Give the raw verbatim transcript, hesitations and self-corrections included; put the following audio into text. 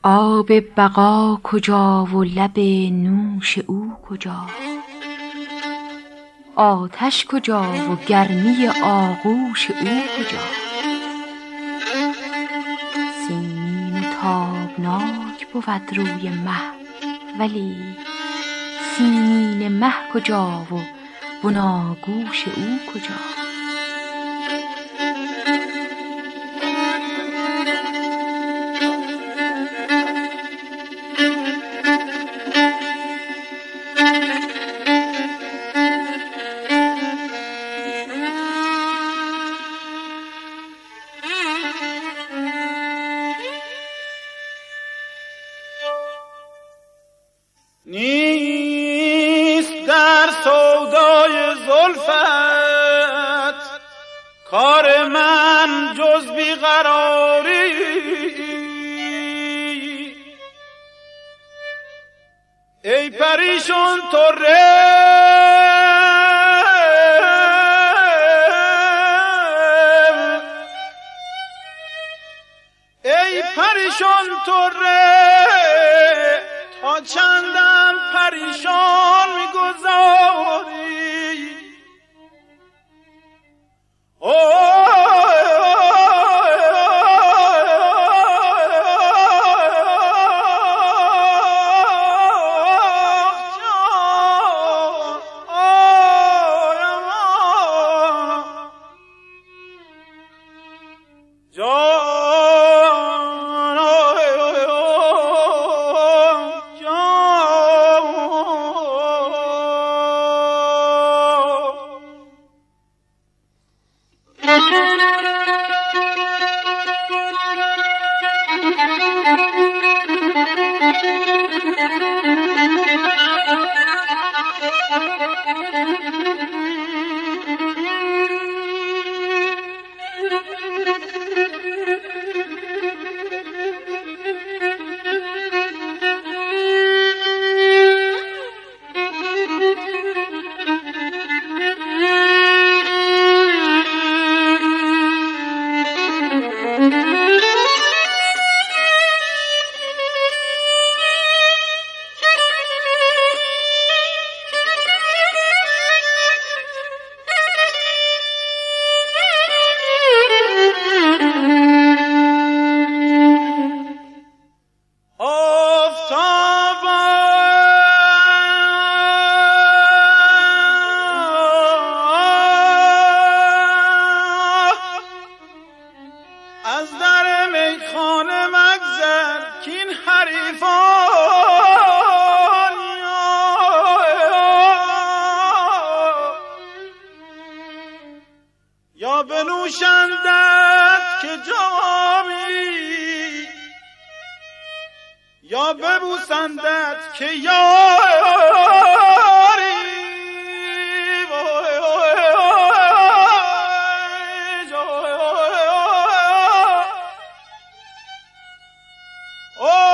آب بقا کجا و لب نوش او کجا؟ آتش کجا و گرمی آغوش او کجا؟ سیمین و تابناک بود روی مه، ولی سیمین مه کجا و بناگوش او کجا؟ نیست در سودای زلفت کار من جز بیقراری، ای پریشان طره ای پریشان طره تا چندم پریشان میگذاری. از در میخانه مگذر کین حریفان یا بنوشندت که جامی یا ببوسندت که یاری. Oh!